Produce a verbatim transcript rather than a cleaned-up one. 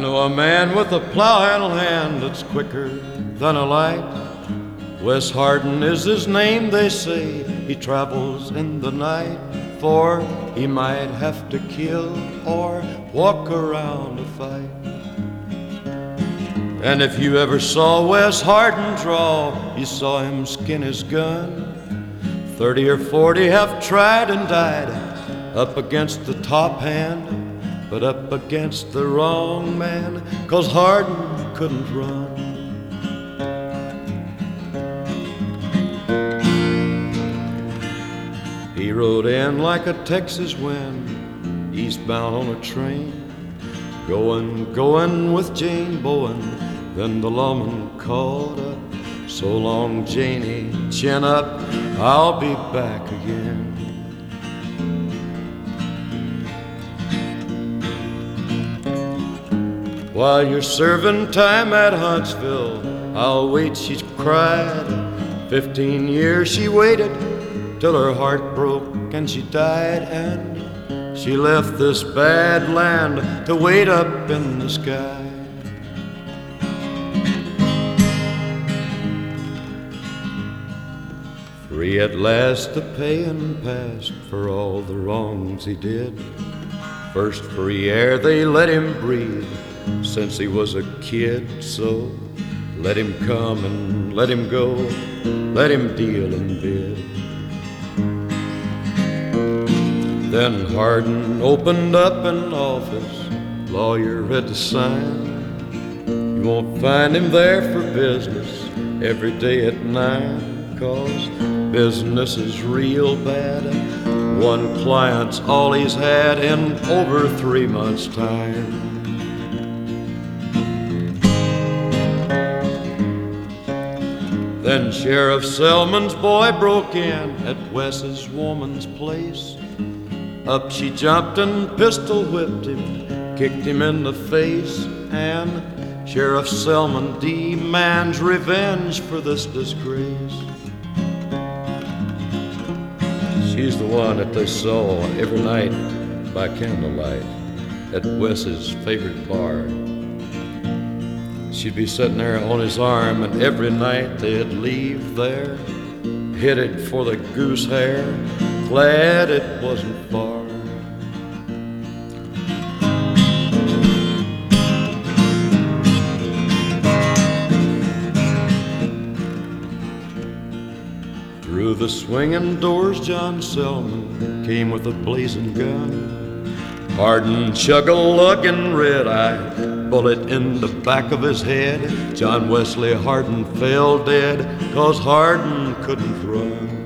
know a man with a plow handle hand that's quicker than a light. Wes Hardin is his name, they say. He travels in the night, for he might have to kill or walk around to fight. And if you ever saw Wes Hardin draw, you saw him skin his gun. Thirty or forty have tried and died up against the top hand, but up against the wrong man, 'cause Hardin couldn't run. He rode in like a Texas wind, eastbound on a train, going, going with Jane Bowen. Then the lawman called up, "So long, Janie, chin up, I'll be back again." While you're serving time at Huntsville, I'll wait, she cried. Fifteen years she waited, till her heart broke and she died. And she left this bad land to wait up in the sky. Free at last, the paying past for all the wrongs he did. First free air they let him breathe since he was a kid. So let him come and let him go, let him deal and bid. Then Hardin opened up an office, lawyer read the sign. You won't find him there for business every day at nine, 'cause business is real bad. One client's all he's had in over three months' time. Then Sheriff Selman's boy broke in at Wes's woman's place. Up she jumped and pistol whipped him, kicked him in the face. And Sheriff Selman demands revenge for this disgrace. She's the one that they saw every night by candlelight at Wes's favorite bar. She'd be sitting there on his arm, and every night they'd leave there, headed for the Goose Hair, glad it wasn't far. Through the swinging doors, John Selman came with a blazing gun. Hardin chug-a-lugging, red-eyed, bullet in the back of his head. John Wesley Hardin fell dead, 'cause Hardin couldn't run.